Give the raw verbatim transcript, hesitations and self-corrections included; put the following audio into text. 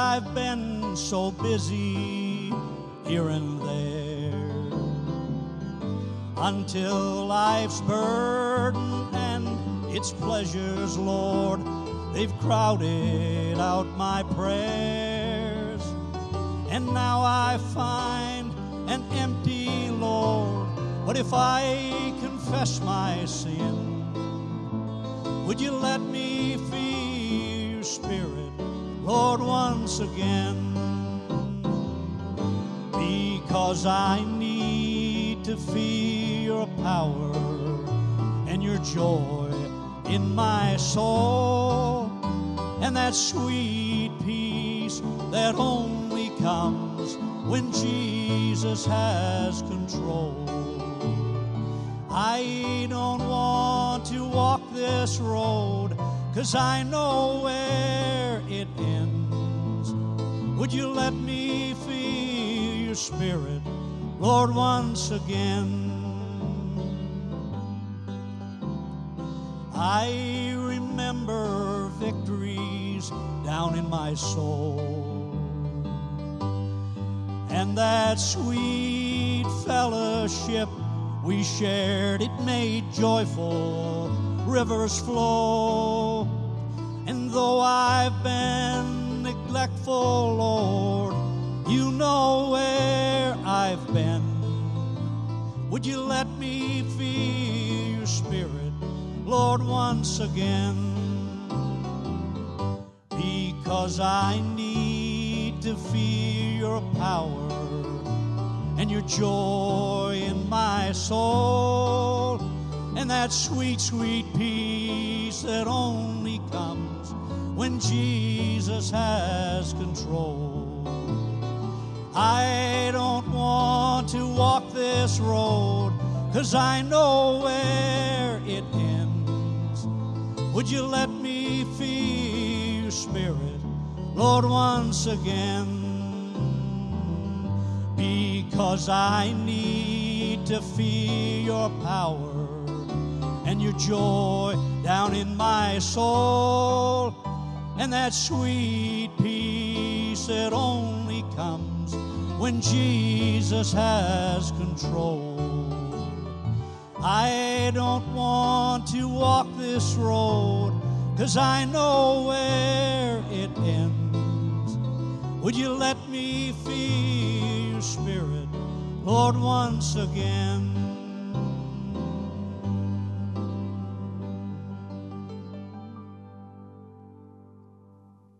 I've been so busy here and there, until life's burden and its pleasures, Lord, they've crowded out my prayers. And now I find an empty, Lord. But if I confess my sin, would you let me feel your Spirit, Lord, once again? Because I need to feel your power and your joy in my soul, and that sweet peace that only comes when Jesus has control. I don't want to walk this road, 'cause I know where it ends. Would you let me feel your Spirit, Lord, once again? I remember victories down in my soul, and that sweet fellowship we shared, it made joyful rivers flow. And though I've been neglectful, Lord, you know where I've been. Would you let me feel your Spirit, Lord, once again? Because I need to feel your power and your joy in my soul, and that sweet, sweet peace that only comes when Jesus has control. I don't want to walk this road, 'cause I know where it ends. Would you let me feel your Spirit, Lord, once again? Because I need to feel your power and your joy down in my soul, and that sweet peace that only comes when Jesus has control. I don't want to walk this road, 'cause I know where it ends. Would you let me feel your Spirit, Lord, once again?